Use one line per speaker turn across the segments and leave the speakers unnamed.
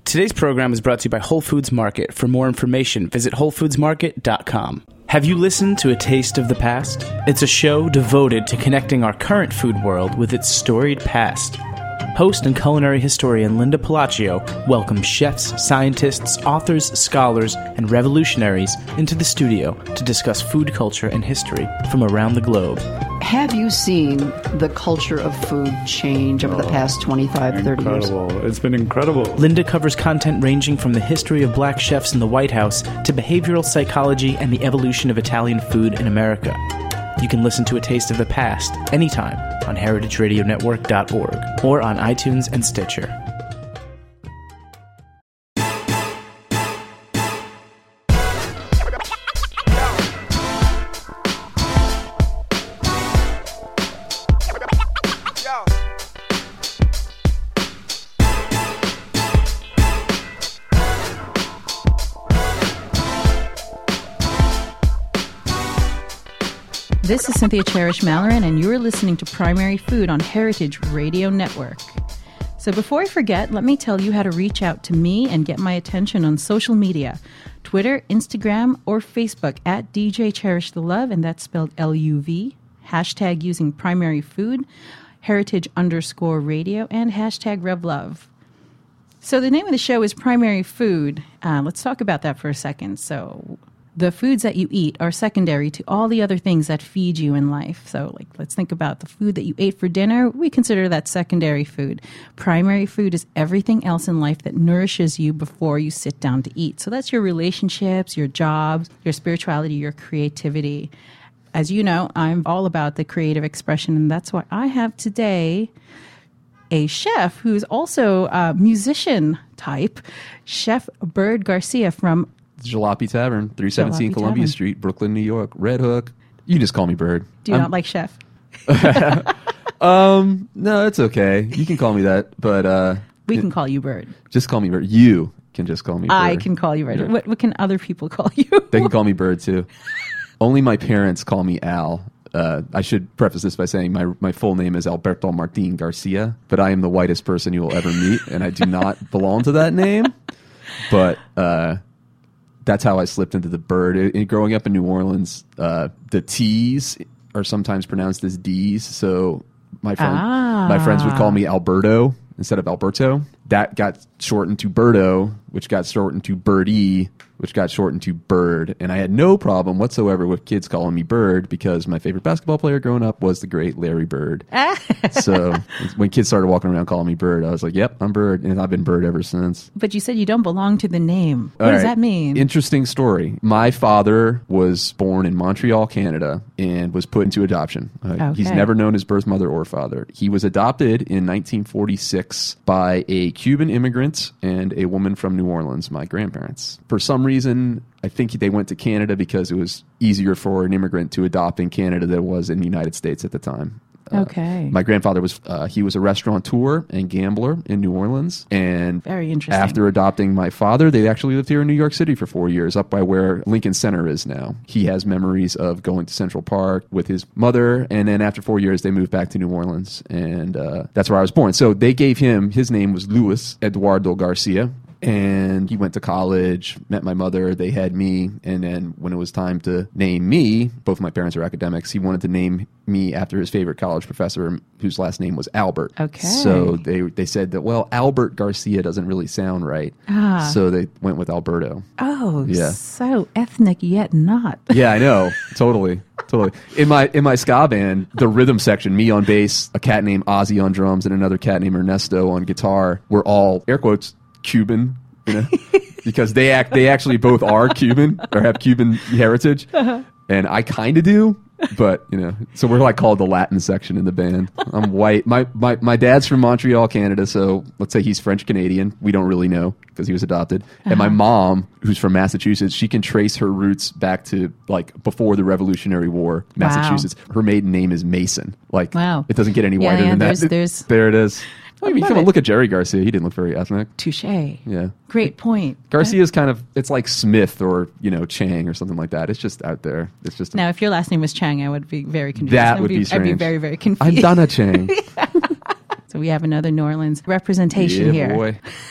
Today's program is brought to you by Whole Foods Market. For more information, visit WholeFoodsMarket.com. Have you listened to A Taste of the Past? It's a show devoted to connecting our current food world with its storied past. Host and culinary historian Linda Palacio welcomes chefs, scientists, authors, scholars, and revolutionaries into the studio to discuss food culture and history from around the globe.
Have you seen the culture of food change over the past 25, 30 years?
Incredible. It's been incredible.
Linda covers content ranging from the history of black chefs in the White House to behavioral psychology and the evolution of Italian food in America. You can listen to A Taste of the Past anytime on heritageradionetwork.org or on iTunes and Stitcher.
This is Cynthia Cherish-Malloran, and you're listening to Primary Food on Heritage Radio Network. So before I forget, let me tell you how to reach out to me and get my attention on social media. Twitter, Instagram, or Facebook at DJ Cherish the Love, and that's spelled L-U-V. Hashtag using Primary Food, Heritage_Radio, and hashtag RevLove. So the name of the show is Primary Food. Let's talk about that for a second. So the foods that you eat are secondary to all the other things that feed you in life. So, let's think about the food that you ate for dinner. We consider that secondary food. Primary food is everything else in life that nourishes you before you sit down to eat. So that's your relationships, your jobs, your spirituality, your creativity. As you know, I'm all about the creative expression, and that's why I have today a chef who's also a musician type, Chef Bird Garcia from
Jalopy Tavern, 317 Columbia Street, Brooklyn, New York. Red Hook. You can just call me Bird.
Do you not like Chef?
No, it's okay. You can call me that, but
we can call you Bird.
Just call me Bird. You can just call me Bird.
I can call you Bird.
Yeah.
What can other people call you?
They can call me Bird too. Only my parents call me Al. I should preface this by saying my full name is Alberto Martin Garcia, but I am the whitest person you will ever meet, and I do not belong to that name. But that's how I slipped into the Bird. Growing up in New Orleans, the T's are sometimes pronounced as D's. So my friends would call me Alberto instead of Alberto. That got shortened to Birdo, which got shortened to Birdie, which got shortened to Bird. And I had no problem whatsoever with kids calling me Bird because my favorite basketball player growing up was the great Larry Bird. So when kids started walking around calling me Bird, I was like, yep, I'm Bird. And I've been Bird ever since.
But you said you don't belong to the name. What does that mean?
Interesting story. My father was born in Montreal, Canada, and was put into adoption. He's never known his birth mother or father. He was adopted in 1946 by a Cuban immigrant and a woman from New Orleans, my grandparents. For some reason, I think they went to Canada because it was easier for an immigrant to adopt in Canada than it was in the United States at the time. My grandfather was he was a restaurateur and gambler in New Orleans, and
very interesting.
After adopting my father, they actually lived here in New York City for 4 years, up by where Lincoln Center is now. He has memories of going to Central Park with his mother, and then after 4 years, they moved back to New Orleans, and that's where I was born. So they gave him, his name was Luis Eduardo Garcia. And he went to college, met my mother, they had me, and then when it was time to name me, both my parents are academics, he wanted to name me after his favorite college professor, whose last name was Albert.
Okay.
So they said that, well, Albert Garcia doesn't really sound right. So they went with Alberto.
Oh, yeah. So ethnic yet not.
Yeah, I know. Totally. In my ska band, the rhythm section, me on bass, a cat named Ozzy on drums, and another cat named Ernesto on guitar, were all, air quotes, Cuban, because they actually both are Cuban or have Cuban heritage, and I kind of do, but so we're called the Latin section in the band. I'm white. My dad's from Montreal, Canada, so let's say he's French Canadian. We don't really know because he was adopted. And my mom, who's from Massachusetts, she can trace her roots back to before the Revolutionary War, Massachusetts. Wow. Her maiden name is Mason. Wow. It doesn't get any whiter than that. There it is. I mean, come on, look at Jerry Garcia. He didn't look very ethnic.
Touché.
Yeah.
Great point.
Garcia's kind of, it's like Smith or, Chang or something like that. It's just out there. It's just.
Now, if your last name was Chang, I would be very confused.
That would be strange.
I'd be very, very confused.
I'm Donna Chang.
So we have another New Orleans representation here.
Boy.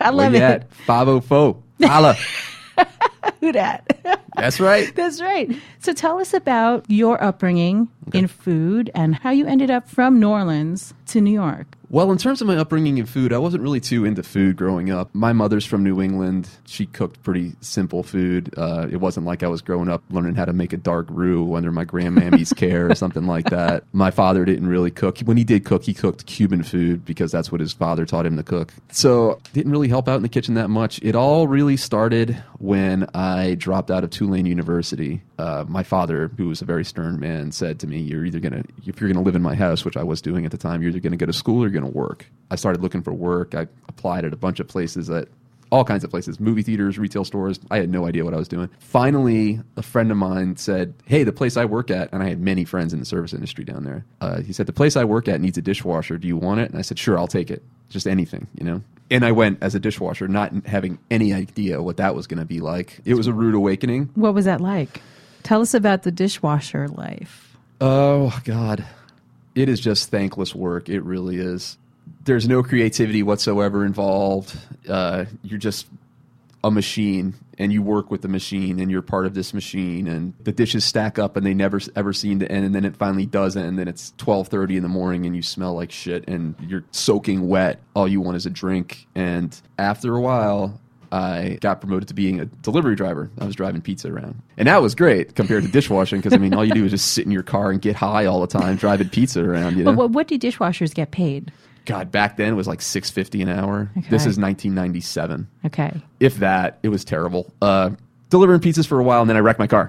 I love
Where you
it.
at? 504. Holla.
Who dat?
That's right.
That's right. So tell us about your upbringing in food and how you ended up from New Orleans to New York.
Well, in terms of my upbringing in food, I wasn't really too into food growing up. My mother's from New England. She cooked pretty simple food. It wasn't like I was growing up learning how to make a dark roux under my grandmammy's care or something like that. My father didn't really cook. When he did cook, he cooked Cuban food because that's what his father taught him to cook. So didn't really help out in the kitchen that much. It all really started when I dropped out of Tulane University. My father, who was a very stern man, said to me, if you're going to live in my house, which I was doing at the time, you're either going to go to school or you're going to work. I started looking for work. I applied at a bunch of places, at all kinds of places, movie theaters, retail stores. I had no idea what I was doing. Finally, a friend of mine said, hey, the place I work at, and I had many friends in the service industry down there. He said, the place I work at needs a dishwasher. Do you want it? And I said, sure, I'll take it. Just anything, And I went as a dishwasher, not having any idea what that was going to be like. It was a rude awakening.
What was that like? Tell us about the dishwasher life.
Oh, God. It is just thankless work. It really is. There's no creativity whatsoever involved. You're just a machine, and you work with the machine, and you're part of this machine, and the dishes stack up, and they never ever seem to end, and then it finally does end, and then it's 12:30 in the morning, and you smell like shit, and you're soaking wet. All you want is a drink. And after a while, I got promoted to being a delivery driver. I was driving pizza around. And that was great compared to dishwashing because, all you do is just sit in your car and get high all the time driving pizza around,
But what do dishwashers get paid?
God, back then it was like $6.50 an hour.
Okay.
This is 1997.
Okay.
If that, it was terrible. Delivering pizzas for a while, and then I wrecked my car.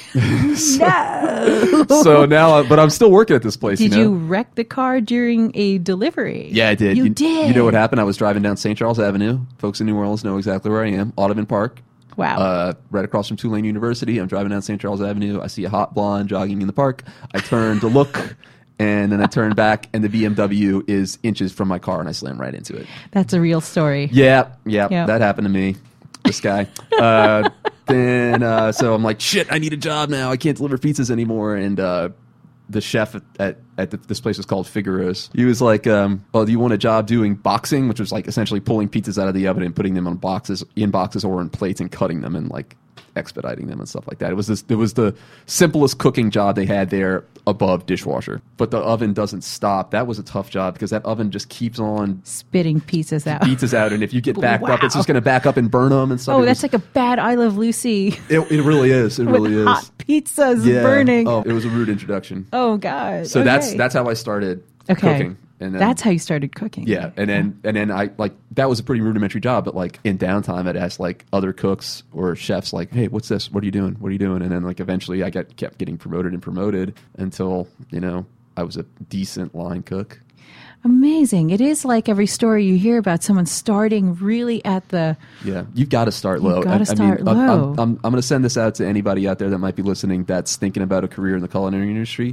No.
So now, but I'm still working at this place.
Did you wreck the car during a delivery?
Yeah, I did.
You did?
You know what happened? I was driving down St. Charles Avenue. Folks in New Orleans know exactly where I am. Audubon Park.
Wow.
Right across from Tulane University. I'm driving down St. Charles Avenue. I see a hot blonde jogging in the park. I turn to look, and then I turn back, and the BMW is inches from my car, and I slam right into it.
That's a real story.
Yeah,
Yep.
that happened to me. This guy. So I'm like, shit, I need a job now. I can't deliver pizzas anymore. And the chef at this place was called Figaro's. He was like, do you want a job doing boxing, which was like essentially pulling pizzas out of the oven and putting them in boxes or in plates and cutting them and like expediting them and stuff like that. It was the simplest cooking job they had there above dishwasher. But the oven doesn't stop. That was a tough job because that oven just keeps on
Spitting pizzas out.
And if you get backed up, it's
Wow.
just going to back up and burn them and stuff.
Oh, that's like a bad I Love Lucy.
It really is. It really
with
is.
hot pizzas
Yeah.
burning.
Oh, it was a rude introduction.
Oh, God.
So
Okay.
that's how I started
Okay.
cooking. And then,
That's how you started cooking.
yeah, and then I like that was a pretty rudimentary job, but like in downtime I'd ask like other cooks or chefs like, hey, what's this? What are you doing? What are you doing? And then like eventually I kept getting promoted until I was a decent line cook.
Amazing. It is like every story you hear about someone starting really at the...
Yeah, you've got to start low.
You've gotta start low.
I'm going to send this out to anybody out there that might be listening that's thinking about a career in the culinary industry.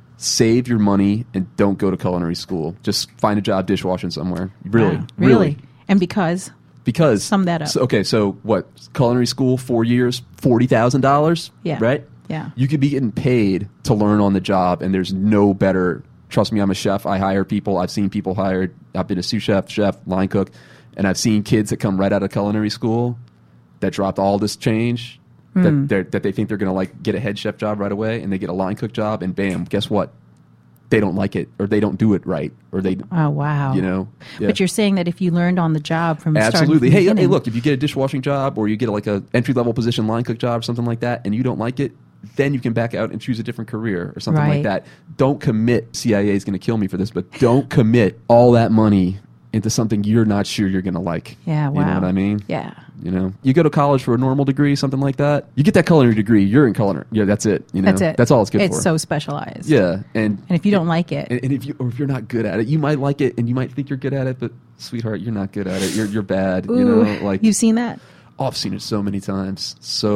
Save your money and don't go to culinary school. Just find a job dishwashing somewhere. Really,
Wow. Really? And because...
Because
Sum that up.
So what? Culinary school, 4 years, $40,000.
Yeah.
Right.
Yeah.
You could be getting paid to learn on the job, and there's no better. Trust me, I'm a chef. I hire people. I've seen people hired. I've been a sous chef, line cook, and I've seen kids that come right out of culinary school that dropped all this change that they think they're going to like get a head chef job right away, and they get a line cook job, and bam, guess what? They don't like it, or they don't do it right, or they.
Oh, wow.
Yeah.
But you're saying that if you learned on the job from starting
Absolutely.
from the
Hey,
beginning-
look, if you get a dishwashing job or you get like a entry-level position line cook job or something like that and you don't like it, then you can back out and choose a different career or something
Right.
like that. Don't commit. CIA is going to kill me for this, but don't commit all that money into something you're not sure you're going to like.
Yeah, wow.
You know what I mean?
Yeah.
You go to college for a normal degree, something like that. You get that culinary degree, you're in culinary. Yeah, that's it.
That's it.
That's all it's good for.
It's so specialized.
Yeah, and
And if you don't like it...
if you're not good at it, you might like it and you might think you're good at it, but sweetheart, you're not good at it. You're bad.
Ooh,
Like
you've seen that?
Oh, I've seen it so many times.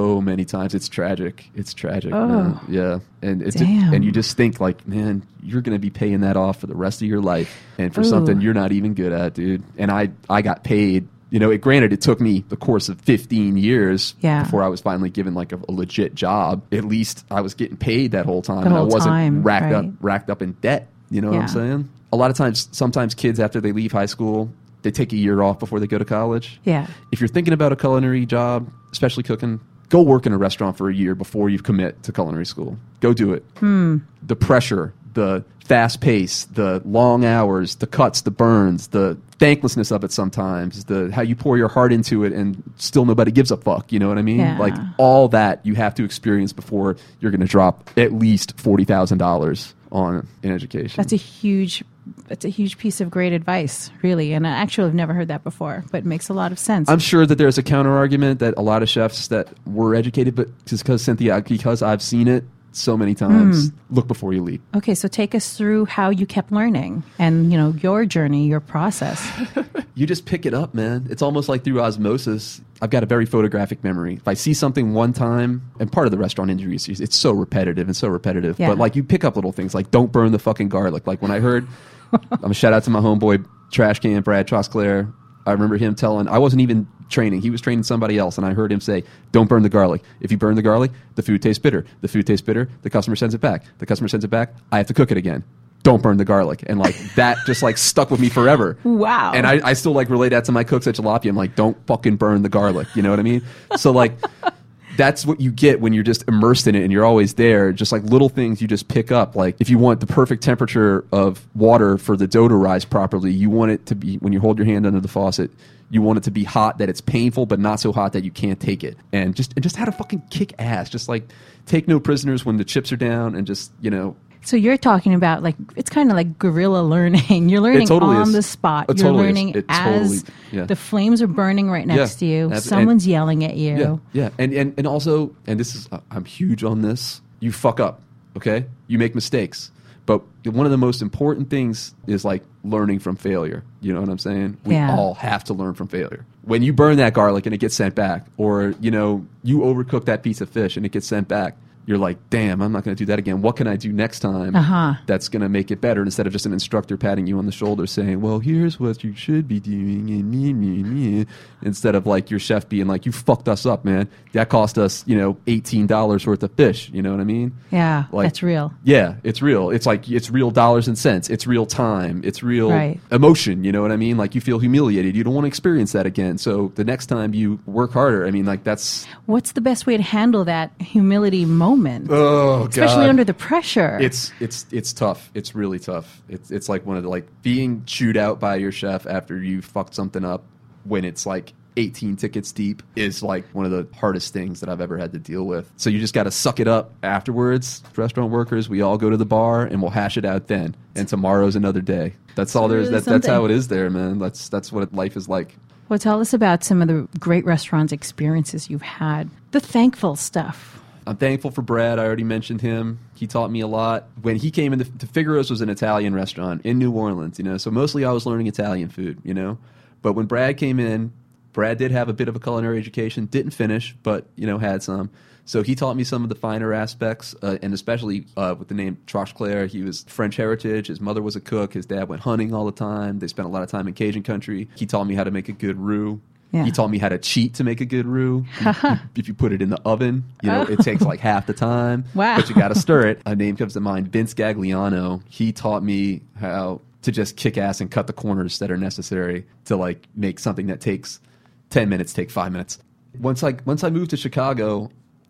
It's tragic. It's tragic.
Oh.
Man. Yeah, and
Damn.
and you just think like, man, you're going to be paying that off for the rest of your life, and for
Ooh.
something you're not even good at, dude. And I got paid. Granted, it took me the course of 15 years
Yeah.
before I was finally given like a legit job. At least I was getting paid that whole time,
The
and I
whole
wasn't
time,
racked
right.
up in debt. You know what
Yeah.
I'm saying? A lot of times, sometimes kids after they leave high school, they take a year off before they go to college.
Yeah.
If you're thinking about a culinary job, especially cooking, go work in a restaurant for a year before you commit to culinary school. Go do it. The pressure, the fast pace, the long hours, the cuts, the burns, the thanklessness of it sometimes, the how you pour your heart into it and still nobody gives a fuck, you know what I mean?
Yeah.
Like all that you have to experience before you're going to drop at least $40,000 on an education.
That's a huge piece of great advice, really. And I actually have never heard that before, but it makes a lot of sense.
I'm sure that there's a counter argument that a lot of chefs that were educated, but just because, Cynthia, because I've seen it so many times, look before you leap.
Okay, so take us through how you kept learning and, your journey, your process.
You just pick it up, man. It's almost like through osmosis. I've got a very photographic memory. If I see something one time, and part of the restaurant industry, it's so repetitive and so repetitive.
Yeah.
But like you pick up little things like don't burn the fucking garlic. Like when I heard, I'm a shout out to my homeboy Trash Can, Brad Trosclair. I remember him telling, I wasn't even training. He was training somebody else, and I heard him say, don't burn the garlic. If you burn the garlic, the food tastes bitter. The food tastes bitter, the customer sends it back. The customer sends it back, I have to cook it again. Don't burn the garlic. And like that just like stuck with me forever.
Wow.
And I still like relate that to my cooks at Jalapia. I'm like, don't fucking burn the garlic. You know what I mean? So like that's what you get when you're just immersed in it and you're always there. Just like little things you just pick up. Like if you want the perfect temperature of water for the dough to rise properly, you want it to be, when you hold your hand under the faucet, you want it to be hot that it's painful, but not so hot that you can't take it. And just how to fucking kick ass. Just like take no prisoners when the chips are down and just,
So you're talking about like it's kind of like guerrilla learning. You're learning
totally
on
is.
the spot.
It
You're
totally
learning
is. It
as
totally- yeah.
the flames are burning right next to you.
And-
Someone's yelling at you.
Yeah. And also, and this is, I'm huge on this, you fuck up, okay? You make mistakes. But one of the most important things is like learning from failure. You know what I'm saying? We all have to learn from failure. When you burn that garlic and it gets sent back, or, you overcook that piece of fish and it gets sent back, you're like, damn, I'm not going to do that again. What can I do next time that's going to make it better? Instead of just an instructor patting you on the shoulder saying, well, here's what you should be doing. And instead of like your chef being like, you fucked us up, man. That cost us, $18 worth of fish. You know what I mean?
Yeah,
Like,
that's real.
Yeah, it's real. It's like, it's real dollars and cents. It's real time. It's real emotion. You know what I mean? Like you feel humiliated. You don't want to experience that again. So the next time you work harder, I mean, like that's...
What's the best way to handle that humility moment?
Oh,
especially
God.
under the pressure.
It's tough. It's really tough. It's like one of the, like being chewed out by your chef after you fucked something up when it's like 18 tickets deep is like one of the hardest things that I've ever had to deal with. So you just got to suck it up afterwards. Restaurant workers, we all go to the bar and we'll hash it out then. And tomorrow's another day. That's all there is.
Really
That's how
something.
it is there, man. That's what life is like.
Well, tell us about some of the great restaurants experiences you've had. The thankful stuff.
I'm thankful for Brad. I already mentioned him. He taught me a lot. When he came into Figaro's was an Italian restaurant in New Orleans, so mostly I was learning Italian food, But when Brad came in, Brad did have a bit of a culinary education, didn't finish, but, had some. So he taught me some of the finer aspects, and especially with the name Trosclair. He was French heritage. His mother was a cook. His dad went hunting all the time. They spent a lot of time in Cajun country. He taught me how to make a good roux.
Yeah.
He taught me how to cheat to make a good roux. If you put it in the oven, it takes like half the time.
Wow.
But you got to stir it. A name comes to mind, Vince Gagliano. He taught me how to just kick ass and cut the corners that are necessary to like make something that takes 10 minutes, take 5 minutes. Once I moved to Chicago,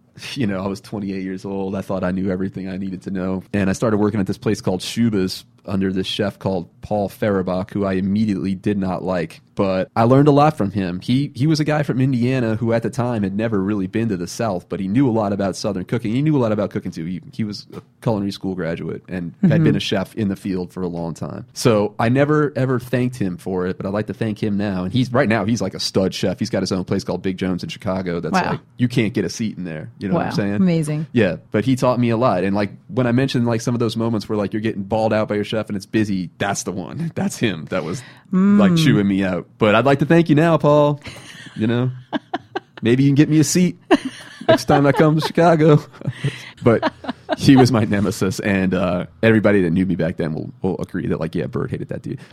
I was 28 years old. I thought I knew everything I needed to know. And I started working at this place called Schuba's under this chef called Paul Fehrenbach, who I immediately did not like. But I learned a lot from him. He was a guy from Indiana who at the time had never really been to the South, but he knew a lot about Southern cooking. He knew a lot about cooking too. He was a culinary school graduate and had been a chef in the field for a long time. So I never ever thanked him for it, but I'd like to thank him now. And he's like a stud chef. He's got his own place called Big Jones in Chicago. That's like, you can't get a seat in there. You know what I'm saying?
Amazing.
Yeah, but he taught me a lot. And like when I mentioned like some of those moments where like you're getting bawled out by your chef and it's busy, that's the one. That's him. That was like chewing me out. But I'd like to thank you now, Paul. Maybe you can get me a seat next time I come to Chicago. But he was my nemesis, and everybody that knew me back then will agree that like, yeah, Bert hated that dude.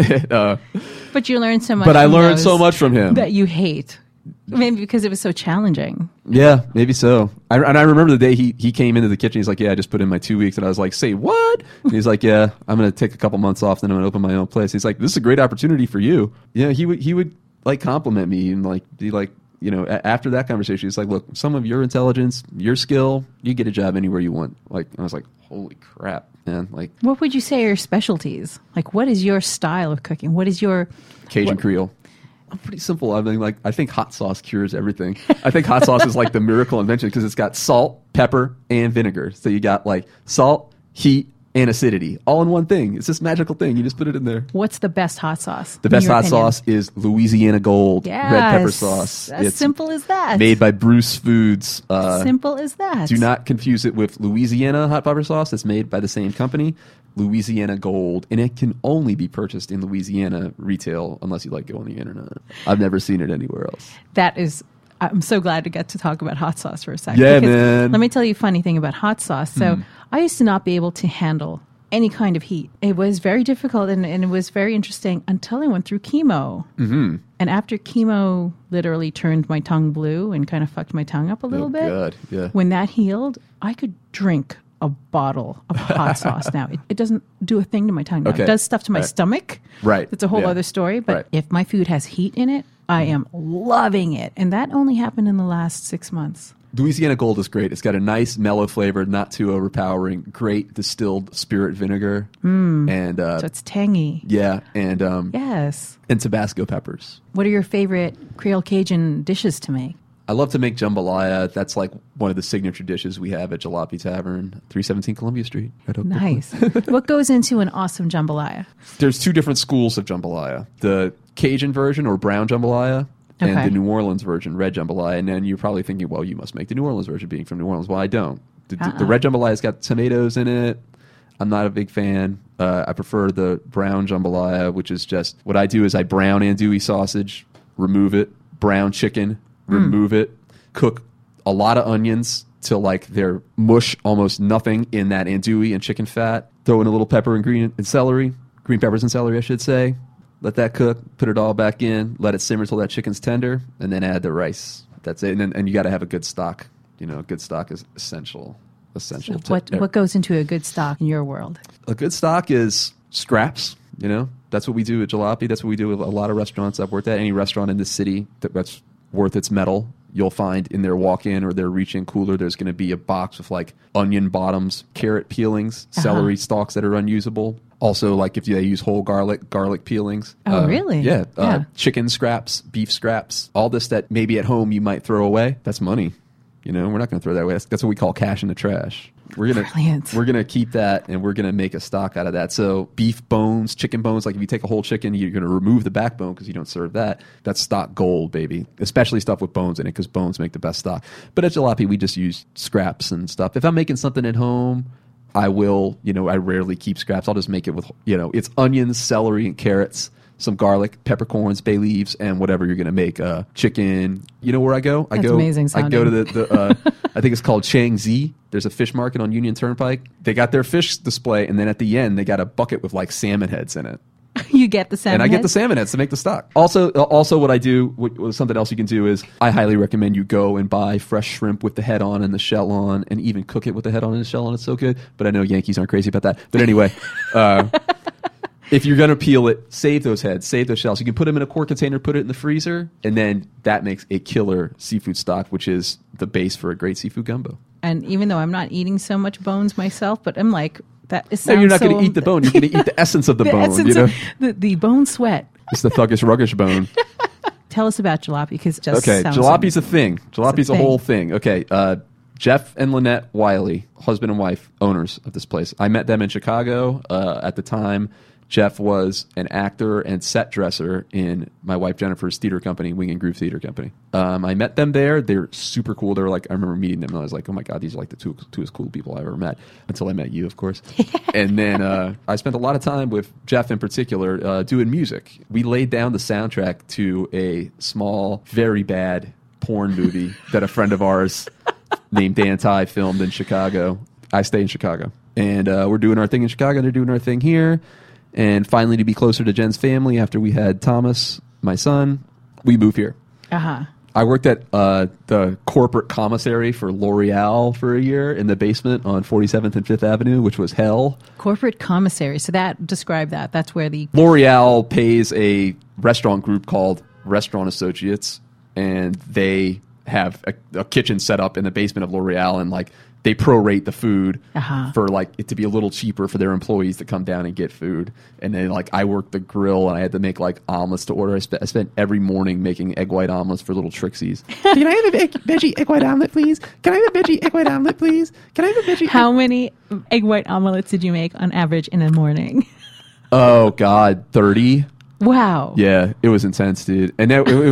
But you learned so much.
But I
from
learned
those
so much from him.
that you hate. Maybe because it was so challenging.
Yeah, maybe so. And I remember the day he came into the kitchen. He's like, "Yeah, I just put in my 2 weeks," and I was like, "Say what?" And he's like, "Yeah, I'm going to take a couple months off, then I'm going to open my own place." He's like, "This is a great opportunity for you." Yeah, he would like compliment me and like be like, you know, after that conversation, he's like, "Look, some of your intelligence, your skill, you get a job anywhere you want." Like, I was like, "Holy crap, man!" Like,
What would you say are your specialties? Like, what is your style of cooking? What is your
Cajun Creole. I'm pretty simple. I mean, like, I think hot sauce cures everything. I think hot sauce is like the miracle invention because it's got salt, pepper, and vinegar. So you got like salt, heat, and acidity all in one thing. It's this magical thing. You just put it in there.
What's the best hot sauce?
The
in
best
your
hot
opinion?
sauce is Louisiana Gold
Yes.
red pepper sauce.
As simple as that.
Made by Bruce Foods.
Simple as that.
Do not confuse it with Louisiana hot pepper sauce. It's made by the same company, Louisiana Gold, and it can only be purchased in Louisiana retail unless you like go on the internet. I've never seen it anywhere else.
That is, I'm so glad to get to talk about hot sauce for a second.
Yeah,
because
man.
Let me tell you a funny thing about hot sauce. So I used to not be able to handle any kind of heat. It was very difficult and it was very interesting until I went through chemo. Mm-hmm. And after chemo literally turned my tongue blue and kind of fucked my tongue up a little bit.
God, yeah.
When that healed, I could drink a bottle of hot sauce now. It doesn't do a thing to my tongue now.
Okay.
It does stuff to my
Right.
stomach.
Right.
That's a whole
Yeah.
other story. But
Right.
if my food has heat in it, I am loving it. And that only happened in the last 6 months.
Louisiana Gold is great. It's got a nice mellow flavor, not too overpowering. Great distilled spirit vinegar, and
So it's tangy.
yeah, and
Yes.
and Tabasco peppers.
What are your favorite Creole Cajun dishes to make?
I love to make jambalaya. That's like one of the signature dishes we have at Jalopy Tavern, 317 Columbia Street. Red Oak, Brooklyn.
Nice. What goes into an awesome jambalaya?
There's two different schools of jambalaya: the Cajun version or brown jambalaya, and
Okay.
the New Orleans version, red jambalaya. And then you're probably thinking, well, you must make the New Orleans version, being from New Orleans. Well, I don't. The red jambalaya's got tomatoes in it. I'm not a big fan. I prefer the brown jambalaya, which is just what I do is I brown andouille sausage, remove it, brown chicken, remove it, cook a lot of onions till like they're mush, almost nothing in that andouille and chicken fat. Throw in a little pepper and green peppers and celery, I should say. Let that cook, put it all back in, let it simmer till that chicken's tender, and then add the rice. That's it. And you got to have a good stock. You know, a good stock is essential.
What goes into a good stock in your world?
A good stock is scraps. You know, that's what we do at Jalopy. That's what we do with a lot of restaurants I've worked at. Any restaurant in this city that's worth its metal, you'll find in their walk-in or their reach-in cooler, there's going to be a box with like onion bottoms, carrot peelings, celery stalks that are unusable. Also, like if they use whole garlic peelings.
Oh, really?
Yeah.
Yeah.
Chicken scraps, beef scraps, all this that maybe at home you might throw away. That's money. You know, we're not going to throw that away. That's what we call cash in the trash.
Brilliant.
We're gonna keep that, and we're gonna make a stock out of that. So beef bones, chicken bones. Like if you take a whole chicken, you're gonna remove the backbone because you don't serve that. That's stock gold, baby. Especially stuff with bones in it because bones make the best stock. But at Jalopy, we just use scraps and stuff. If I'm making something at home, I will. You know, I rarely keep scraps. I'll just make it with it's onions, celery, and carrots. Some garlic, peppercorns, bay leaves, and whatever you're going to make. Chicken. You know where I go?
That's amazing
I go to
sounding.
the I think it's called Chang Zi. There's a fish market on Union Turnpike. They got their fish display, and then at the end, they got a bucket with like salmon heads in it.
You get the salmon
And I get
head?
the salmon heads to make the stock. Also, what I do, something else you can do is I highly recommend you go and buy fresh shrimp with the head on and the shell on, and even cook it with the head on and the shell on. It's so good. But I know Yankees aren't crazy about that. But anyway, if you're going to peel it, save those heads, save those shells. You can put them in a quart container, put it in the freezer, and then that makes a killer seafood stock, which is the base for a great seafood gumbo.
And even though I'm not eating so much bones myself, but I'm like, that it
No,
sounds
you're not
so
going to eat the bone. You're going to eat the essence of the, bone.
essence
You know,
of the bone sweat.
it's the thuggish, ruggish bone.
Tell us about jalopy because it just
Okay,
sounds
Jalopy's a thing. Jalopy's a
thing.
whole thing. Okay, Jeff and Lynette Wiley, husband and wife, owners of this place. I met them in Chicago. At the time, Jeff was an actor and set dresser in my wife Jennifer's theater company, Wing and Groove Theater Company. I met them there. They're super cool. They were like, I remember meeting them and I was like, oh my God, these are like the two cool people I've ever met. Until I met you, of course. And then I spent a lot of time with Jeff in particular doing music. We laid down the soundtrack to a small, very bad porn movie that a friend of ours named Dan Ty filmed in Chicago. I stay in Chicago. And we're doing our thing in Chicago. They're doing our thing here. And finally, to be closer to Jen's family after we had Thomas, my son, we moved here.
Uh-huh.
I worked at the corporate commissary for L'Oreal for a year in the basement on 47th and 5th Avenue, which was hell.
Corporate commissary. So describe that. That's where the...
L'Oreal pays a restaurant group called Restaurant Associates, and they have a kitchen set up in the basement of L'Oreal, and like they prorate the food for like it to be a little cheaper for their employees to come down and get food. And then like I worked the grill, and I had to make like omelets to order. I spent every morning making egg white omelets for little Trixies. Can I have a veggie egg white omelet, please? Can I have a veggie egg white omelet, please? Can I have a veggie?
How many egg white omelets did you make on average in a morning?
Oh God, 30.
Wow.
Yeah, it was intense, dude. And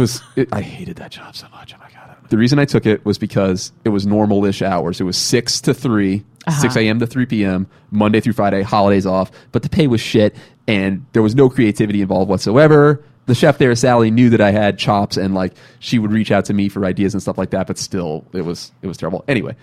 I hated that job so much. Oh my God. The reason I took it was because it was normal-ish hours. It was 6 to 3, 6 a.m. to 3 p.m., Monday through Friday, holidays off. But the pay was shit, and there was no creativity involved whatsoever. The chef there, Sally, knew that I had chops, and like she would reach out to me for ideas and stuff like that. But still, it was terrible. Anyway,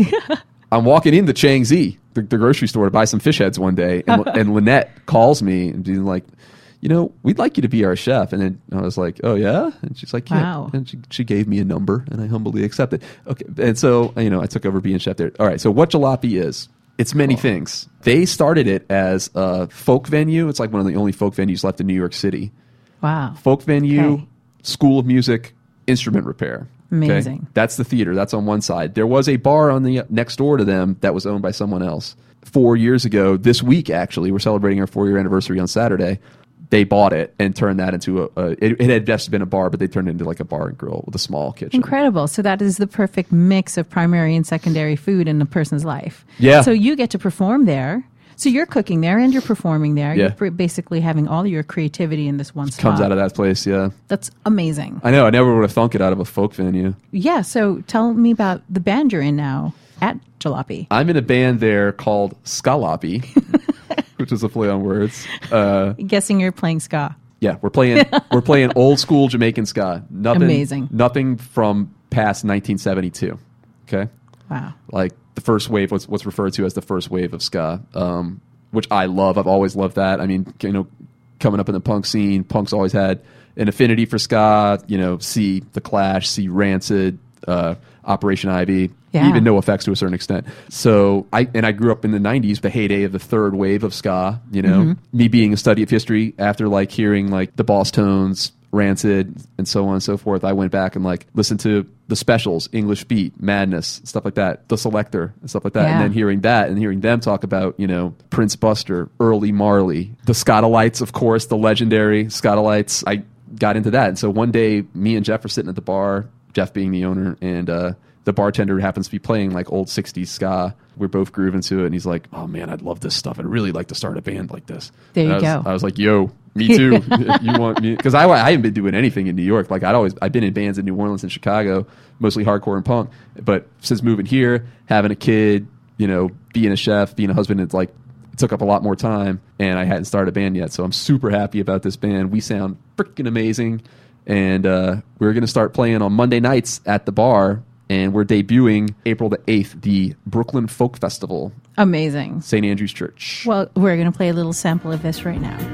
I'm walking into Chang's, the grocery store, to buy some fish heads one day, and Lynette calls me and being like, you know, we'd like you to be our chef. And then I was like, oh, yeah? And she's like, yeah.
Wow.
And she gave me a number, and I humbly accepted. Okay. And so, you know, I took over being chef there. All right. So what Jalopy is, it's many things. They started it as a folk venue. It's like one of the only folk venues left in New York City.
Wow.
Folk venue,
Okay.
School of Music, instrument repair.
Amazing.
Okay? That's the theater. That's on one side. There was a bar on the next door to them that was owned by someone else. 4 years ago, this week actually, we're celebrating our 4-year anniversary on Saturday. They bought it and turned that into it had just been a bar, but they turned it into like a bar and grill with a small kitchen.
Incredible. So that is the perfect mix of primary and secondary food in a person's life.
Yeah.
So you get to perform there. So you're cooking there and you're performing there.
Yeah.
You're basically having all your creativity in this one spot.
Comes out of that place, yeah.
That's amazing.
I know. I never would have thunk it out of a folk venue.
Yeah. So tell me about the band you're in now at Jalopy.
I'm in a band there called Scaloppy, which is a play on words.
Guessing you're playing ska.
Yeah, we're playing old school Jamaican ska.
Amazing.
Nothing from past 1972. Okay.
Wow.
Like the first wave, what's referred to as the first wave of ska, which I love. I've always loved that. I mean, you know, coming up in the punk scene, punk's always had an affinity for ska. You know, see The Clash, see Rancid, Operation Ivy,
Yeah.
even NoFX to a certain extent. So I grew up in the 90s, the heyday of the third wave of ska, you know, me being a study of history after like hearing like the Boss Tones, Rancid, and so on and so forth. I went back and like listened to the Specials, English Beat, Madness, stuff like that, The Selector, and stuff like that.
Yeah.
And then hearing that and hearing them talk about, you know, Prince Buster, Early Marley, the Scotalites, of course, the legendary Scotalites. I got into that. And so one day, me and Jeff were sitting at the bar, Jeff being the owner, and the bartender happens to be playing like old 60s ska. We're both grooving to it, and he's like, oh man, I'd love this stuff. I'd really like to start a band like this.
There you
go.
go.
I was like, yo, me too. You want me? Because I haven't been doing anything in New York. Like I've been in bands in New Orleans and Chicago, mostly hardcore and punk. But since moving here, having a kid, you know, being a chef, being a husband, it's like it took up a lot more time, and I hadn't started a band yet. So I'm super happy about this band. We sound freaking amazing. And we're going to start playing on Monday nights at the bar, and we're debuting April the 8th, the Brooklyn Folk Festival,
Amazing.
St. Andrew's Church.
Well, we're going to play a little sample of this right now.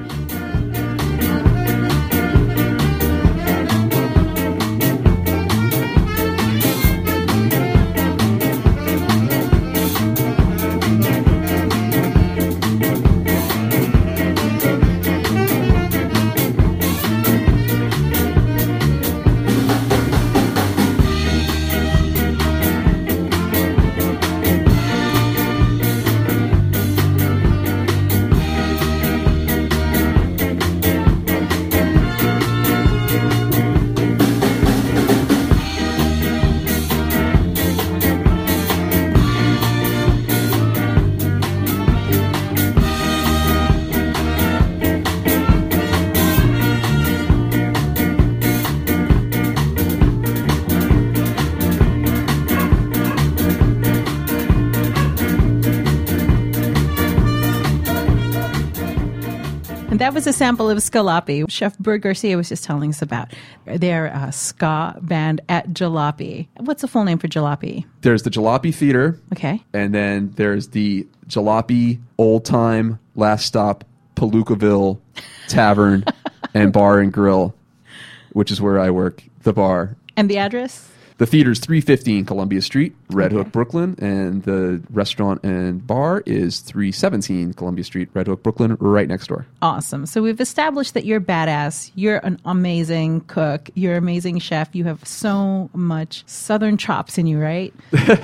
That was a sample of Scaloppy. Chef Bert Garcia was just telling us about their ska band at Jalopy. What's the full name for Jalopy?
There's the Jalopy Theater.
Okay.
And then there's the Jalopy Old Time Last Stop Palookaville Tavern and Bar and Grill, which is where I work, the bar.
And the address?
The theater's 315 Columbia Street, Red Hook, Brooklyn, and the restaurant and bar is 317 Columbia Street, Red Hook, Brooklyn, right next door.
Awesome. So we've established that you're badass. You're an amazing cook. You're an amazing chef. You have so much Southern chops in you, right?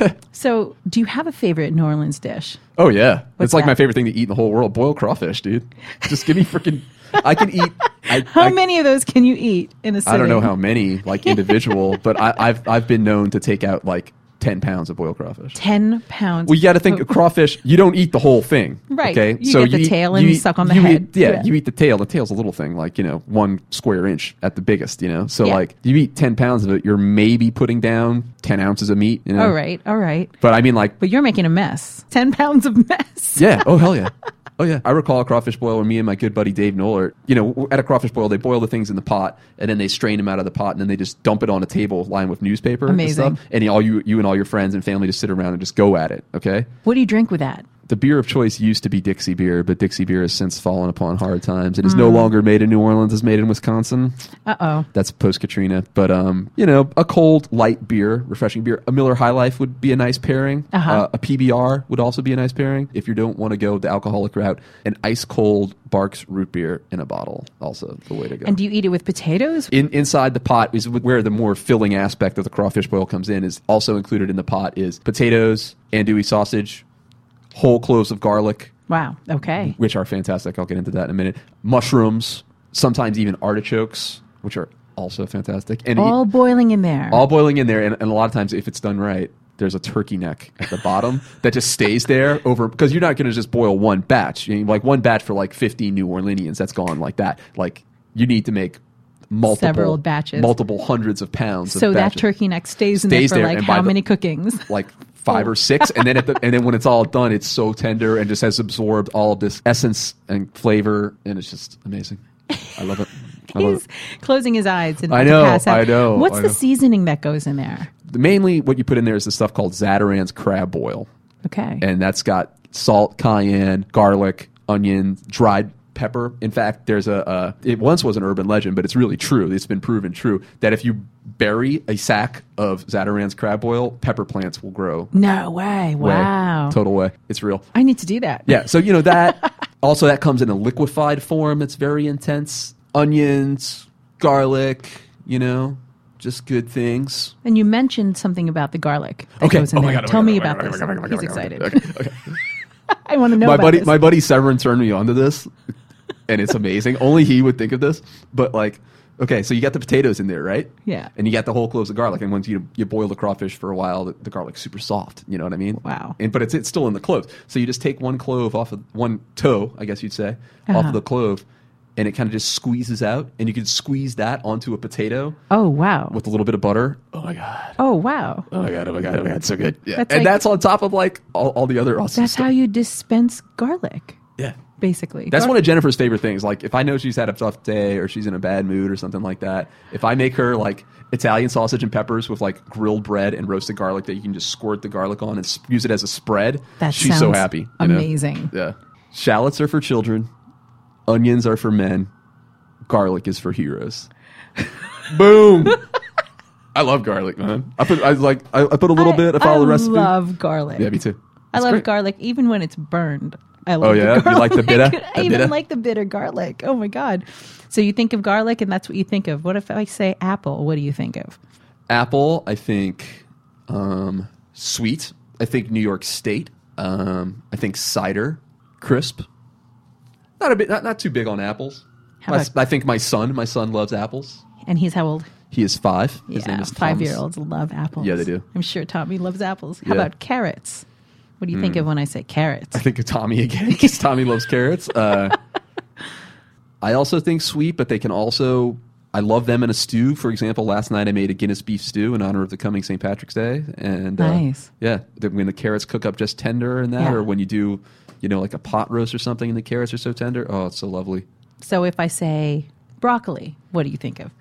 So do you have a favorite New Orleans dish?
Oh, yeah.
What's
it's like
that?
my favorite thing to eat in the whole world. Boiled crawfish, dude. Just give me freaking... I can eat...
How many of those can you eat in a sitting?
I don't know how many, like individual, but I've been known to take out like 10 pounds of boiled crawfish.
10 pounds.
Well, you got to think of crawfish. You don't eat the whole thing,
Right.
Okay,
You get the tail and suck on the head. Yeah.
You eat the tail. The tail's a little thing, like 1 square inch at the biggest. So
Yeah.
like you eat 10 pounds of it, you're maybe putting down 10 ounces of meat.
All right. All right.
But I mean, like,
But you're making a mess. 10 pounds of mess.
yeah. Oh hell yeah. Oh yeah, I recall a crawfish boil where me and my good buddy Dave Nollert, at a crawfish boil, they boil the things in the pot and then they strain them out of the pot and then they just dump it on a table lined with newspaper
Amazing.
and stuff. And you and all your friends and family just sit around and just go at it. Okay.
What do you drink with that?
The beer of choice used to be Dixie beer, but Dixie beer has since fallen upon hard times. It is no longer made in New Orleans; it's made in Wisconsin.
Uh-oh.
That's post Katrina. But a cold, light beer, refreshing beer. A Miller High Life would be a nice pairing.
Uh-huh.
A PBR would also be a nice pairing if you don't want to go the alcoholic route. An ice cold Barks root beer in a bottle, also the way to go.
And do you eat it with potatoes?
Inside the pot is where the more filling aspect of the crawfish boil comes in. Is also included in the pot is potatoes, andouille sausage, whole cloves of garlic,
Wow. Okay.
which are fantastic. I'll get into that in a minute. Mushrooms, sometimes even artichokes, which are also fantastic. And
All boiling in there.
all boiling in there. And a lot of times, if it's done right, there's a turkey neck at the bottom that just stays there over, because you're not going to just boil one batch. Like one batch for like 15 New Orleanians, that's gone like that. Like you need to make
Several batches.
multiple hundreds of pounds.
So
of
that
batches.
turkey neck stays in
Stays
there for
there,
like
and by
how
the-
many cookings?
Like 5 or 6, and then and then when it's all done, it's so tender and just has absorbed all of this essence and flavor, and it's just amazing. I love it. I love
He's
it.
closing his eyes and
I
about to
know,
pass out.
I know,
What's
I
the
know.
seasoning that goes in there?
Mainly, what you put in there is the stuff called Zataran's crab boil,
Okay.
and that's got salt, cayenne, garlic, onion, dried pepper. In fact, there's it once was an urban legend, but it's really true. It's been proven true that if you bury a sack of Zataran's crab oil, pepper plants will grow.
No way. Wow.
Total way. It's real.
I need to do that.
Yeah, so that also that comes in a liquefied form that's very intense. Onions, garlic, just good things.
And you mentioned something about the garlic that goes in there. Tell me about this. He's excited.
Okay.
I want to know
my
about
buddy,
this.
my buddy Severin turned me onto this, and it's amazing. Only he would think of this. But like, okay, so you got the potatoes in there, right?
Yeah.
And you got the whole cloves of garlic, and once you boil the crawfish for a while, the garlic's super soft. You know what I mean?
Wow.
But it's still in the cloves. So you just take one clove off of one toe, I guess you'd say, off of the clove, and it kind of just squeezes out, and you can squeeze that onto a potato
Oh, wow.
with a little bit of butter. Oh my god.
Oh, wow.
Oh my god. Oh my god. Oh my god. So good. Yeah.
That's
And
like-
that's on top of like all the other awesome
That's
stuff.
how you dispense garlic,
Yeah.
basically.
That's one of Jennifer's favorite things. Like, if I know she's had a tough day or she's in a bad mood or something like that, if I make her like Italian sausage and peppers with like grilled bread and roasted garlic that you can just squirt the garlic on and use it as a spread,
That
she's so
sounds
happy. You know?
amazing.
Yeah. Shallots are for children. Onions are for men. Garlic is for heroes. Boom. I love garlic, man. I put a little bit. I follow the recipe.
I love garlic.
Yeah, me too.
I
It's
love
great.
garlic even when it's burned. I love
Oh, yeah?
the
You
garlic.
like the bitter?
I
The
even
bitter?
like the bitter garlic. Oh my god. So you think of garlic and that's what you think of. What if I say apple? What do you think of?
Apple, I think sweet. I think New York State. I think cider, crisp. Not too big on apples.
How about-
I think my son loves apples.
And he's how old?
He is 5. His name
Yeah,
is Thomas.
5-year-olds love apples.
Yeah, they do.
I'm sure Tommy loves apples. How
Yeah.
about carrots? What do you think of when I say carrots?
I think of Tommy again because Tommy loves carrots. I also think sweet, but they can also. I love them in a stew. For example, last night I made a Guinness beef stew in honor of the coming St. Patrick's Day, and
Nice.
when the carrots cook up just tender in that,
Yeah.
or when you do, like a pot roast or something, and the carrots are so tender. Oh, it's so lovely.
So if I say broccoli, what do you think of?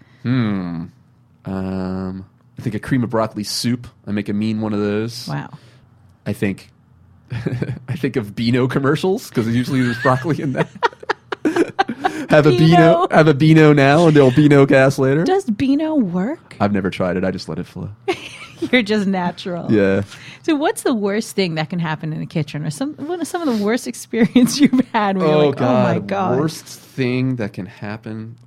I think a cream of broccoli soup. I make a mean one of those.
Wow.
I think of Beano commercials because usually there's broccoli in that. Have a Beano now, and they'll Beano cast later.
Does Beano work?
I've never tried it. I just let it flow.
You're just natural.
Yeah.
So what's the worst thing that can happen in the kitchen, or what are some of the worst experience you've had where you're like, oh my God.
Worst thing that can happen.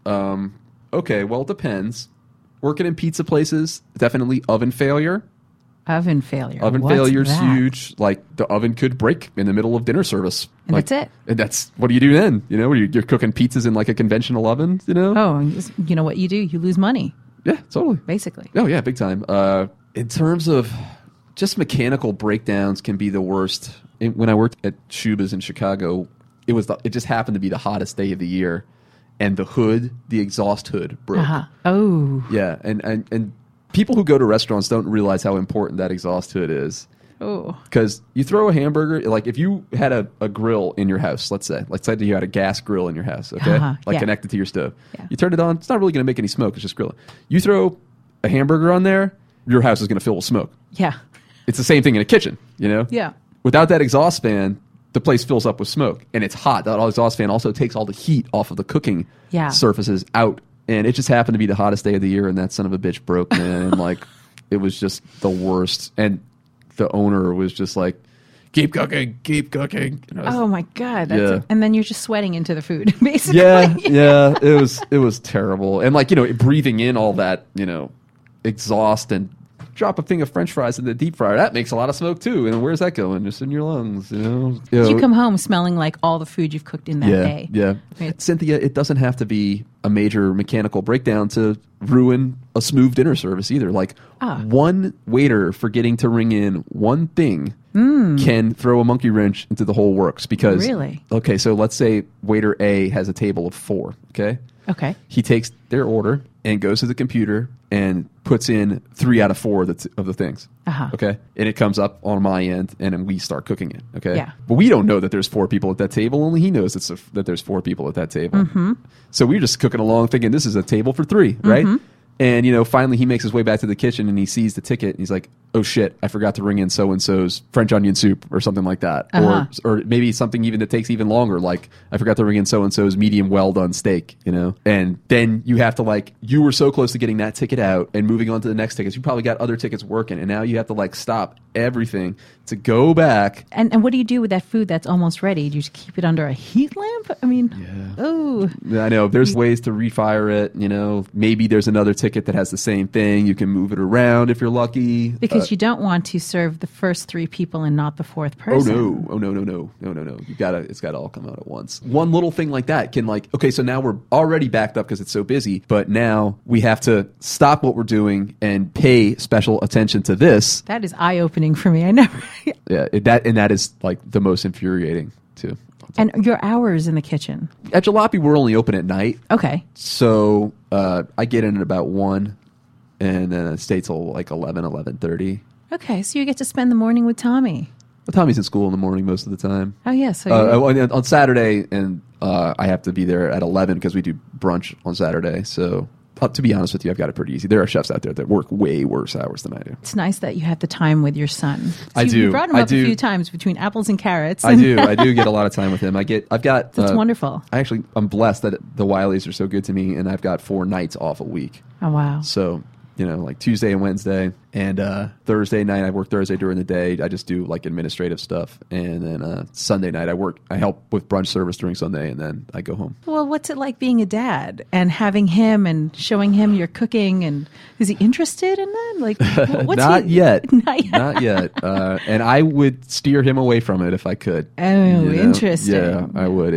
Okay, well, it depends. Working in pizza places, definitely oven failure.
Oven failure.
Oven
What's
failure's
that?
huge. Like, the oven could break in the middle of dinner service.
And
Like,
that's it.
And that's, what do you do then? You know, you're cooking pizzas in like a conventional oven, you know?
Oh, and you know what you do? You lose money,
Yeah, totally.
basically.
Oh, yeah, big time. In terms of just mechanical breakdowns can be the worst. When I worked at Schuba's in Chicago, it just happened to be the hottest day of the year, and the exhaust hood broke.
Uh-huh. Oh.
Yeah, and people who go to restaurants don't realize how important that exhaust hood is.
Oh.
Because you throw a hamburger, like if you had a grill in your house, let's say you had a gas grill in your house, okay?
Uh-huh,
Like
yeah.
connected to your stove.
Yeah.
You turn it on, it's not really going to make any smoke, it's just grilling. You throw a hamburger on there, your house is going to fill with smoke.
Yeah.
It's the same thing in a kitchen, you know?
Yeah.
Without that exhaust fan, the place fills up with smoke, and it's hot. That exhaust fan also takes all the heat off of the cooking
Yeah.
surfaces out, and it just happened to be the hottest day of the year, and that son of a bitch broke, man. Like, it was just the worst. And the owner was just like, keep cooking. And I was-
Oh my God.
Yeah.
And then you're just sweating into the food, basically.
yeah. It was terrible, and like, you know, breathing in all that, you know, exhaust, and drop a thing of French fries in the deep fryer. That makes a lot of smoke too. And where's that going? Just in your lungs, you know.
You come home smelling like all the food you've cooked in that day.
Yeah.
Right.
Cynthia, it doesn't have to be a major mechanical breakdown to ruin a smooth dinner service either. Like, one waiter forgetting to ring in one thing can throw a monkey wrench into the whole works. Because,
Really?
Okay, so let's say waiter A has a table of 4, okay?
Okay.
He takes their order and goes to the computer and puts in 3 out of 4 of the things.
Uh-huh.
Okay, and it comes up on my end, and then we start cooking it. Okay,
Yeah.
but we don't know that there's 4 people at that table. Only he knows that there's 4 people at that table.
Mm-hmm.
So we're just cooking along, thinking this is a table for 3, right? And, you know, finally he makes his way back to the kitchen and he sees the ticket and he's like, oh shit, I forgot to ring in so-and-so's French onion soup or something like that. Or maybe something even that takes even longer, like I forgot to ring in so-and-so's medium well-done steak, you know? And then you have to, like, you were so close to getting that ticket out and moving on to the next tickets. You probably got other tickets working, and now you have to, like, stop everything to go back.
And what do you do with that food that's almost ready? Do you just keep it under a heat lamp? I mean, oh.
I know there's ways to refire it, you know. Maybe there's another ticket that has the same thing. You can move it around if you're lucky.
Because you don't want to serve the first 3 people and not the 4th person.
Oh no. It's gotta all come out at once. One little thing like that can, like, okay, so now we're already backed up because it's so busy, but now we have to stop what we're doing and pay special attention to this.
That is eye-opening for me. I never...
Yeah, that is like the most infuriating too.
And your hours in the kitchen.
At Jalopy, we're only open at night.
Okay.
So I get in at about 1, and then it stay till like 11:30.
Okay, so you get to spend the morning with Tommy.
Well, Tommy's in school in the morning most of the time.
Oh, yeah. So
On Saturday, and I have to be there at 11 because we do brunch on Saturday. So to be honest with you, I've got it pretty easy. There are chefs out there that work way worse hours than I do.
it's nice that you have the time with your son. So
I do.
You brought him
I
up
do.
a few times between apples and carrots.
I do get a lot of time with him. I've got.
That's wonderful.
I'm blessed that the Wileys are so good to me, and I've got 4 nights off a week.
Oh, wow.
So, you know, like Tuesday and Wednesday, and Thursday night I work Thursday during the day. I just do like administrative stuff, and then Sunday night I help with brunch service during Sunday, and then I go home.
Well, what's it like being a dad and having him and showing him your cooking? And is he interested in that? Like, what's
Not
he,
yet.
Not yet.
Not yet. And I would steer him away from it if I could.
Oh,
you know?
interesting.
Yeah, I would.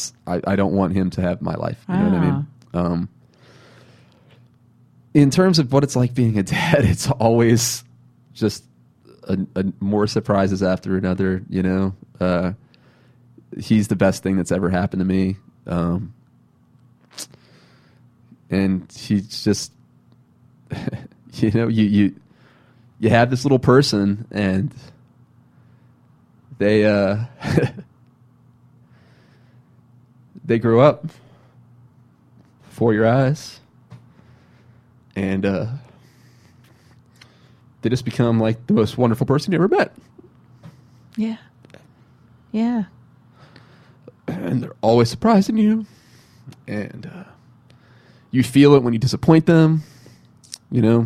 I don't want him to have my life. You know what I mean? In terms of what it's like being a dad, it's always just more surprises after another, you know. He's the best thing that's ever happened to me. And he's just, you know, you have this little person, and they they grow up before your eyes. And they just become like the most wonderful person you ever met.
Yeah. Yeah.
And they're always surprising you. And you feel it when you disappoint them. you know?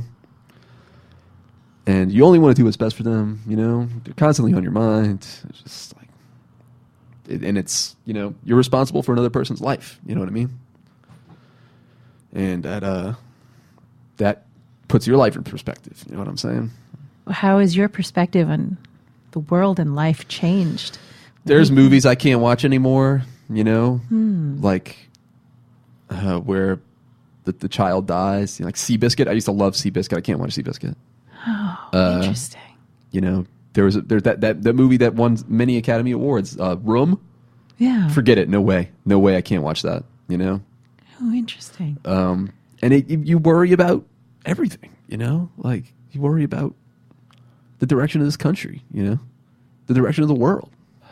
And you only want to do what's best for them, you know? They're constantly on your mind. It's just like, and it's, you know, you're responsible for another person's life. You know what I mean? And that puts your life in perspective. You know what I'm saying?
How has your perspective on the world and life changed?
There's movies I can't watch anymore, you know? Like where the child dies. You know, like Seabiscuit. I used to love Seabiscuit. I can't watch Seabiscuit.
Oh, interesting.
You know, there's that movie that won many Academy Awards. Room.
Yeah.
Forget it. No way. No way. I can't watch that. You know.
Oh, interesting.
And you worry about everything. You know, like you worry about the direction of this country. You know, the direction of the world.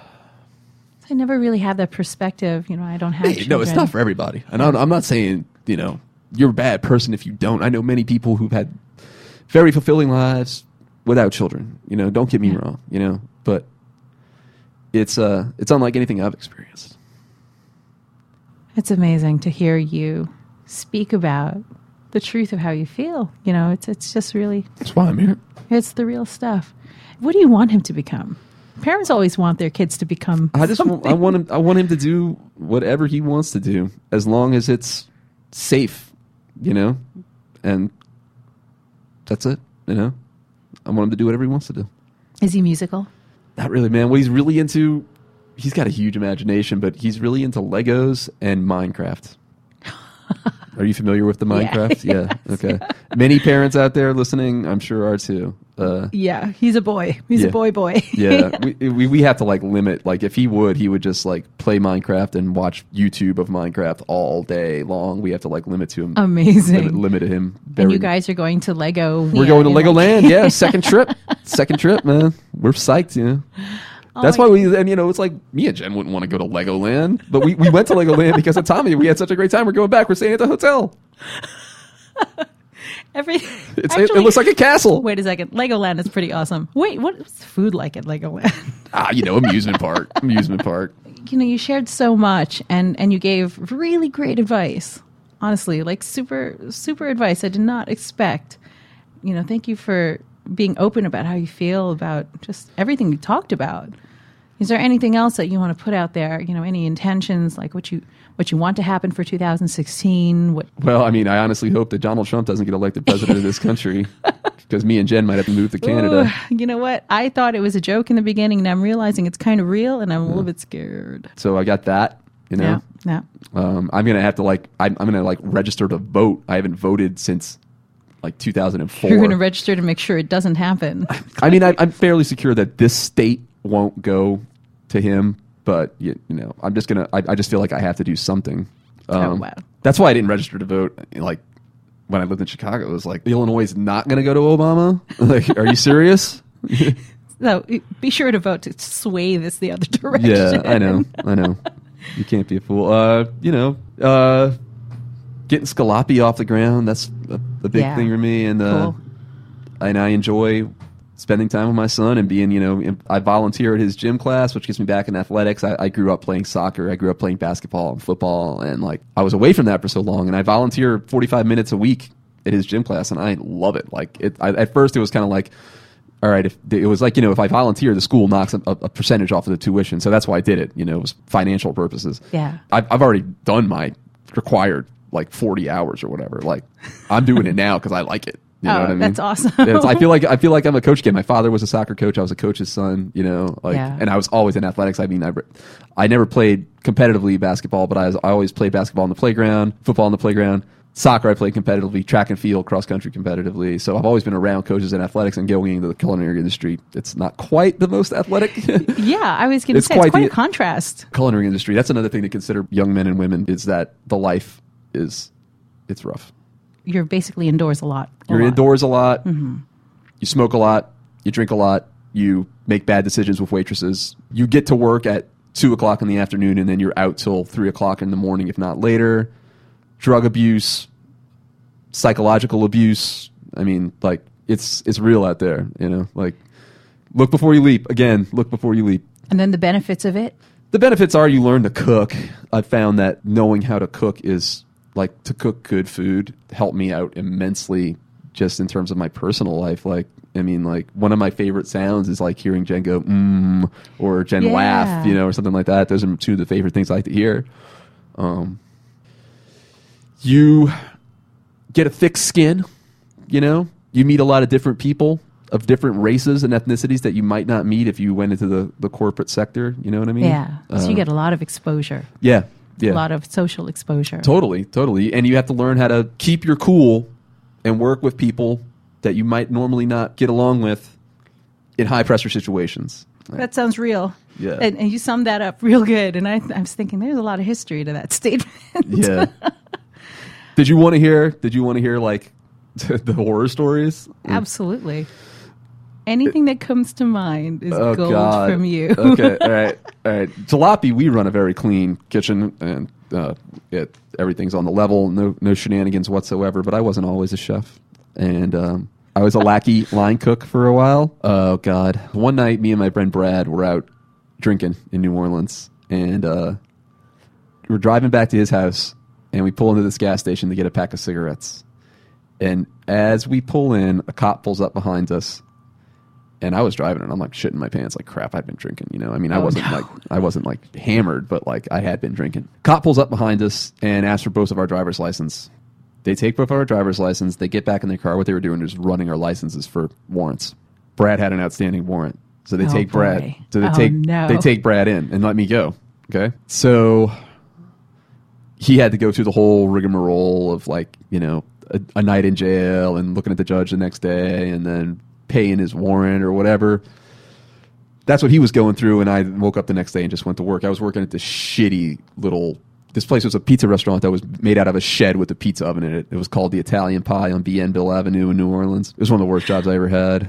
I never really had that perspective. You know, I don't have children.
No, it's not for everybody. And I'm not saying, you know, you're a bad person if you don't. I know many people who've had very fulfilling lives without children. You know, don't get me wrong. You know, but it's unlike anything I've experienced.
It's amazing to hear you speak about the truth of how you feel. You know, it's just really.
That's why I'm here.
It's the real stuff. What do you want him to become? Parents always want their kids to become.
I want him to do whatever he wants to do, as long as it's safe, you know, and that's it. You know, I want him to do whatever he wants to do.
Is he musical?
Not really, man. What he's really into, he's got a huge imagination, but he's really into Legos and Minecraft. Are you familiar with the Minecraft? Yeah. Okay. Yeah. Many parents out there listening, I'm sure, are too.
Yeah, he's a boy. He's a boy.
Yeah, we have to like limit. Like if he would just like play Minecraft and watch YouTube of Minecraft all day long. We have to like limit to him.
Amazing.
Limit him.
And you guys are going to Lego.
We're going to Legoland. Yeah, second trip, man. We're psyched. You know. That's why and you know, it's like me and Jen wouldn't want to go to Legoland, but we went to Legoland because of Tommy. We had such a great time. We're going back. We're staying at the hotel. It looks like a castle.
Wait a second. Legoland is pretty awesome. Wait, what's the food like at Legoland?
You know, amusement park.
You know, you shared so much and you gave really great advice. Honestly, like super, super advice I did not expect. You know, thank you for being open about how you feel about just everything you talked about. Is there anything else that you want to put out there? You know, any intentions, like what you want to happen for 2016?
Well, I mean, I honestly hope that Donald Trump doesn't get elected president of this country, because me and Jen might have to move to Canada.
Ooh, you know what? I thought it was a joke in the beginning, and I'm realizing it's kind of real, and I'm a little bit scared.
So I got that. You know,
yeah.
I'm gonna have to I'm gonna register to vote. I haven't voted since like 2004.
You're gonna register to make sure it doesn't happen.
I mean, I'm fairly secure that this state won't go to him, but you know, I'm just gonna. I just feel like I have to do something.
Wow.
That's why I didn't register to vote. Like when I lived in Chicago, it was like Illinois is not gonna go to Obama. Like, are you serious?
So be sure to vote to sway this the other direction.
Yeah, I know. You can't be a fool. You know, getting Scalappi off the ground, that's a big thing for me. And
cool.
And I enjoy spending time with my son and being, you know, I volunteer at his gym class, which gets me back in athletics. I grew up playing soccer. I grew up playing basketball and football. And like, I was away from that for so long. And I volunteer 45 minutes a week at his gym class. And I love it. Like at first it was kind of like, all right, it was like, you know, if I volunteer, the school knocks a percentage off of the tuition. So that's why I did it. You know, it was financial purposes.
Yeah.
I've already done my required like 40 hours or whatever. Like I'm doing it now because I like it. You know what I mean?
That's awesome.
I feel like I'm a coach kid. My father was a soccer coach. I was a coach's son, you know, and I was always in athletics. I mean, I never played competitively basketball, but I always played basketball on the playground, football on the playground. Soccer, I played competitively, track and field, cross country competitively. So I've always been around coaches in athletics, and going into the culinary industry, it's not quite the most athletic.
Yeah, I was going to say, it's quite a contrast.
Culinary industry, that's another thing to consider, young men and women, is that the life it's rough.
You're basically indoors a lot.
You're indoors a lot.
Mm-hmm.
You smoke a lot. You drink a lot. You make bad decisions with waitresses. You get to work at 2 o'clock in the afternoon, and then you're out till 3 o'clock in the morning, if not later. Drug abuse, psychological abuse. I mean, like, it's real out there, you know? Like, look before you leap. Again, look before you leap.
And then the benefits of it?
The benefits are you learn to cook. I've found that knowing how to cook is, like, to cook good food helped me out immensely just in terms of my personal life. Like, I mean, like one of my favorite sounds is like hearing Jen go, or Jen laugh, or something like that. Those are two of the favorite things I like to hear. You get a thick skin, you meet a lot of different people of different races and ethnicities that you might not meet if you went into the corporate sector. You know what I mean?
Yeah. So you get a lot of exposure.
Yeah.
A lot of social exposure.
Totally. And you have to learn how to keep your cool and work with people that you might normally not get along with in high pressure situations.
That sounds real.
Yeah.
And you summed that up real good. And I was thinking there's a lot of history to that statement.
Yeah. Did you want to hear like the horror stories?
Absolutely. Anything that comes to mind is gold from you.
Okay, all right. Jalopy, we run a very clean kitchen, and everything's on the level. No shenanigans whatsoever. But I wasn't always a chef, and I was a lackey line cook for a while. Oh God! One night, me and my friend Brad were out drinking in New Orleans, and we're driving back to his house, and we pull into this gas station to get a pack of cigarettes. And as we pull in, a cop pulls up behind us. And I was driving, and I'm like shitting my pants, like crap. I've been drinking, I mean, I wasn't like hammered, but like I had been drinking. Cop pulls up behind us and asks for both of our driver's license. They take both of our driver's license. They get back in their car. What they were doing is running our licenses for warrants. Brad had an outstanding warrant, so they take Brad. So they take Brad in and let me go. Okay, so he had to go through the whole rigmarole of like a night in jail and looking at the judge the next day, and then paying his warrant or whatever. That's what he was going through, and I woke up the next day and just went to work. I was working at this shitty this place was a pizza restaurant that was made out of a shed with a pizza oven in it. It was called the Italian Pie on Bienville Avenue in New Orleans. It was one of the worst jobs I ever had.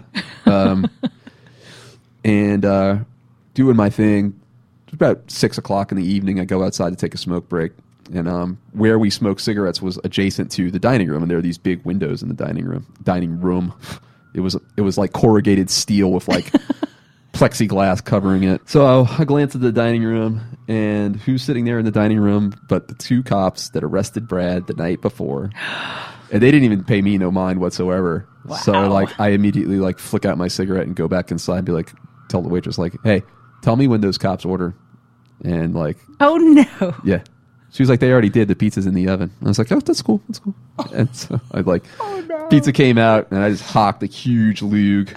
And doing my thing. It was about 6 o'clock in the evening. I go outside to take a smoke break. And where we smoked cigarettes was adjacent to the dining room, and there are these big windows in the dining room. It was like corrugated steel with like plexiglass covering it. So I glanced at the dining room, and who's sitting there in the dining room but the two cops that arrested Brad the night before. And they didn't even pay me no mind whatsoever.
Wow.
So like I immediately like flick out my cigarette and go back inside and be like, tell the waitress like, hey, tell me when those cops order. And like,
oh no.
Yeah. She was like, they already did. The pizza's in the oven. I was like, oh, that's cool. That's cool. And so I pizza came out, and I just hocked a huge lug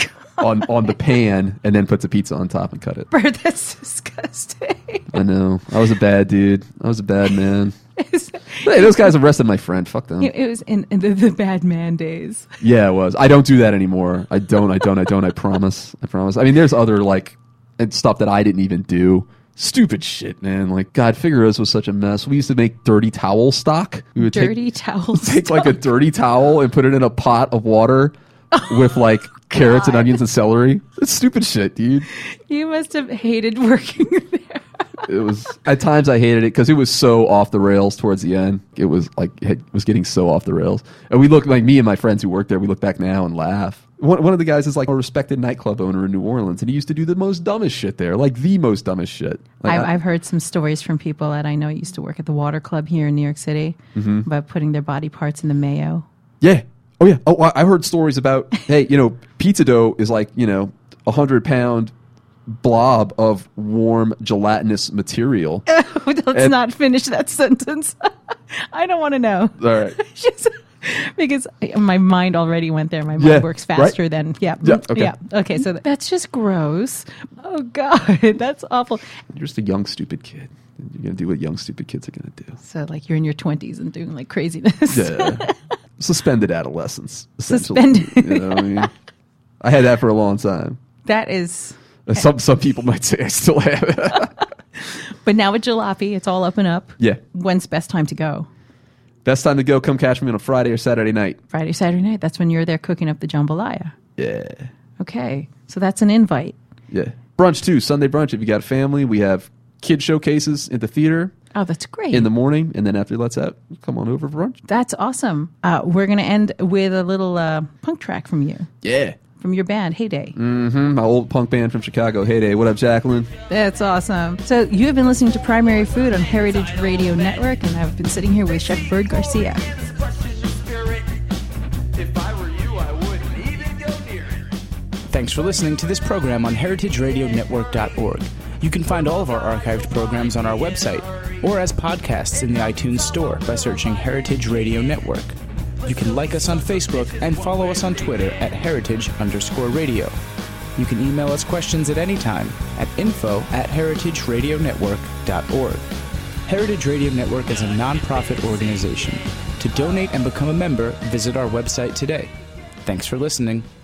on the pan, and then put the pizza on top and cut it.
Bert, that's disgusting.
I know. I was a bad dude. I was a bad man. Hey, those guys arrested my friend. Fuck them.
It was in the bad man days.
Yeah, it was. I don't do that anymore. I don't. I promise. I mean, there's other like stuff that I didn't even do. Stupid shit, man. Like, God, Figueroa's was such a mess. We used to make dirty towel stock. We would take like a dirty towel and put it in a pot of water with like carrots and onions and celery. It's stupid shit, dude.
You must have hated working there.
It was, at times I hated it because it was so off the rails towards the end. It was like, it was getting so off the rails. And we look, like me and my friends who worked there, we look back now and laugh. One of the guys is like a respected nightclub owner in New Orleans, and he used to do the most dumbest shit there, like the most dumbest shit. Like
I've heard some stories from people that I know used to work at the Water Club here in New York City about putting their body parts in the mayo.
Yeah. Oh, yeah. Oh, I heard stories about, hey, pizza dough is like, 100-pound blob of warm gelatinous material.
Let's not finish that sentence. I don't want to know.
All right.
Because my mind already went there. My mind works faster than okay, so that's just gross. Oh God, that's awful.
You're just a young stupid kid. You're gonna do what young stupid kids are gonna do.
So like you're in your 20s and doing like craziness.
Yeah. Suspended adolescence. Suspended. I had that for a long time.
That is.
Some people might say I still have it.
But now with Jalopy, it's all up and up.
Yeah.
When's best time to go?
Best time to go, come catch me on a Friday or Saturday night.
Friday, Saturday night. That's when you're there cooking up the jambalaya.
Yeah.
Okay. So that's an invite.
Yeah. Brunch too. Sunday brunch. If you got a family, we have kid showcases at the theater.
Oh, that's great.
In the morning. And then after let's out, come on over for brunch.
That's awesome. We're going to end with a little punk track from you.
Yeah.
From your band, Heyday.
Mm-hmm. My old punk band from Chicago, Heyday. What up, Jacqueline?
That's awesome. So you have been listening to Primary Food on Heritage Radio Network, and I've been sitting here with Chef Bert Garcia.
If I were
Thanks for listening to this program on heritageradionetwork.org. You can find all of our archived programs on our website or as podcasts in the iTunes Store by searching Heritage Radio Network. You can like us on Facebook and follow us on Twitter at heritage_radio. You can email us questions at any time at info@heritageradionetwork.org. Heritage Radio Network is a non-profit organization. To donate and become a member, visit our website today. Thanks for listening.